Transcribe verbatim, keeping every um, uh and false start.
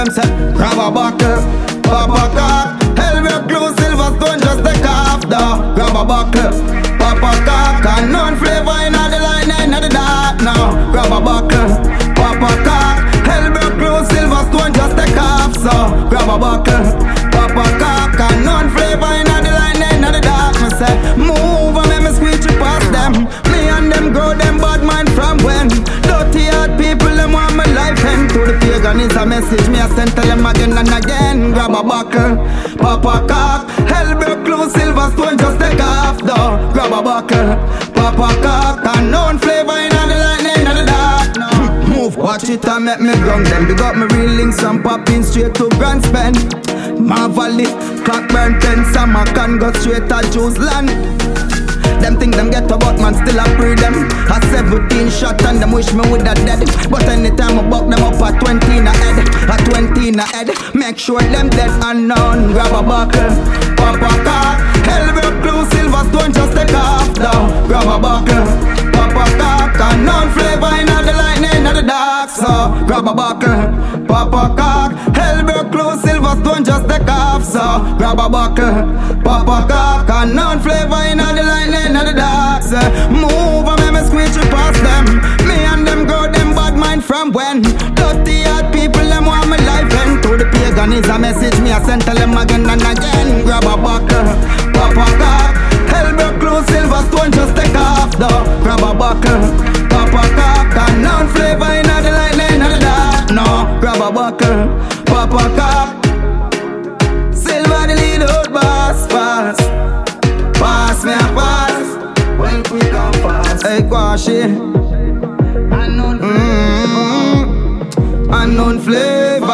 them say, grab a buckle, pop a cock. Helmet glue, silver stone, just take off the. Grab a buckle, pop a cock. And none flavor in the line, in the dark now. Grab a buckle, pop a cock. Helmet glue, silver stone, just take off so. Grab a buckle, pop a cock. And none flavor in the line, in the dark. Me say, move and let me squeeze you past them. Me and them grow them bad mind from when. Dirty hard people, them want my life end. To the pagan is a message, me I send tell them again and again. Grab a buckle, pop a cock. Hellbrook glue, silver stone, just take off though. Grab a buckle, pop a cock. And known flavor in the lightning in the dark no. Move, watch it and make me ground them. Big up me real links and popping straight to Grand Spend. Marvelly, Cockburn, Pen, Summer can go straight to Jews land. Them think them get about man, still I pray them. A seventeen shot and them wish me with a dead. But anytime I buck them up at twenty in a head, at twenty in a head, make sure them dead and none. Grab a buckle, pop a cock. Hellbrook glue, silver stone, just take off down. Grab a buckle, pop a cock. And none flavor in the lightning in the dark. So grab a buckle, pop a cock. Hellbrook glue, silver stone, just take off. So grab a buckle, pop a cock. And none flavor in the lightning in the dark. So move and make me squeeze you past them. Me and them grow them bad mind from when. Dirty hard people, them want my life end. To the pagan is a message, me I send tell them again and again. Grab a buckle, pop a cock. Hellbrook glue, silver stone, just take off though. Grab a buckle, pop a cock. And none flavor in the lightning in the dark. No, grab a buckle, pop a cock. Silver the lead out, boss, pass. Pass me a pass. Well, we come fast. Hey, Kwashi. Unknown flavor. Mm-hmm. Unknown flavor.